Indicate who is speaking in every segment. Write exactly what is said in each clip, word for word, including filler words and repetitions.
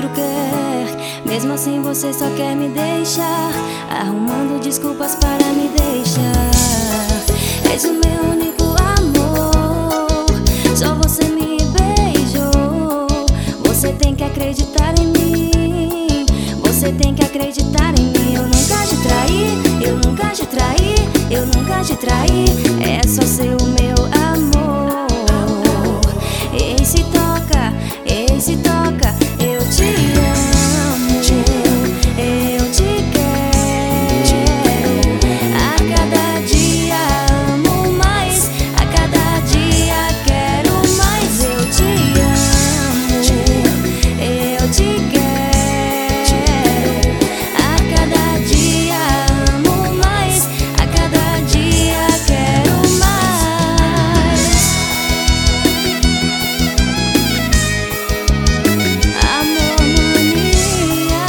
Speaker 1: outro quer. Mesmo assim você só quer me deixar, arrumando desculpas para me deixar. És o meu único amor, só você me beijou. Você tem que acreditar em mim, você tem que acreditar em mim. Eu nunca te traí, eu nunca te traí, eu nunca te traí. É só ser o meu amor. Ei, se toca, ei, se toca, eu te amo, eu te quero. A cada dia amo mais, a cada dia quero mais. Eu te amo, eu te quero. A cada dia amo mais, a cada dia quero mais. Amor mania.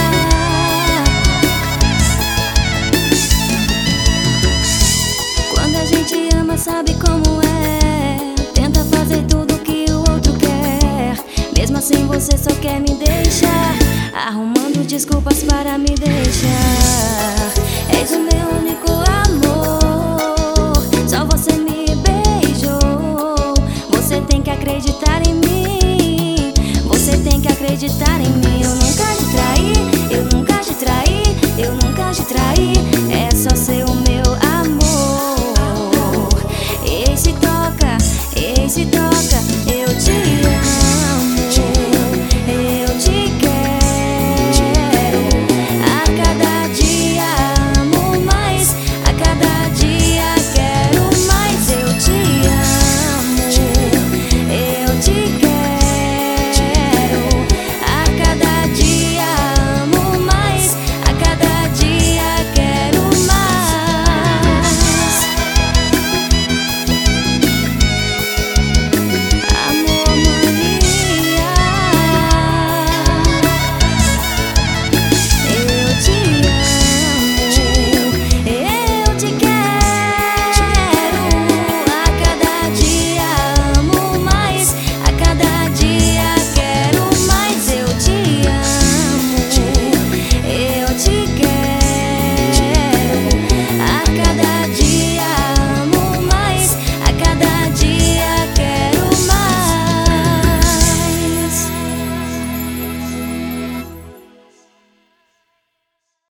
Speaker 1: Quando a gente ama, sabe como é. Tenta fazer tudo que o outro quer. Mesmo assim você só quer me deixar, arrumando desculpas para me deixar. És o meu único amor, só você me beijou. Você tem que acreditar em mim, você tem que acreditar em mim.